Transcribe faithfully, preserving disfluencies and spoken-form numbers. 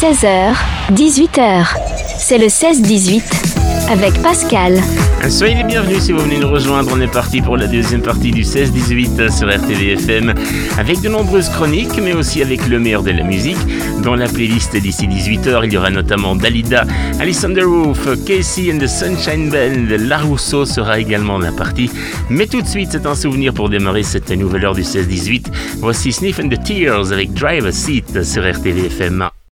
seize heures, dix-huit heures. C'est le seize dix-huit avec Pascal. Soyez les bienvenus si vous venez nous rejoindre. On est parti pour la deuxième partie du seize dix-huit sur R T V F M avec de nombreuses chroniques, mais aussi avec le meilleur de la musique. Dans la playlist d'ici dix-huit heures, il y aura notamment Dalida, Alice on the Roof, Casey and the Sunshine Band. La Rousseau sera également de la partie. Mais tout de suite, c'est un souvenir pour démarrer cette nouvelle heure du seize dix-huit. Voici Sniff and the Tears avec Driver's Seat sur R T V F M.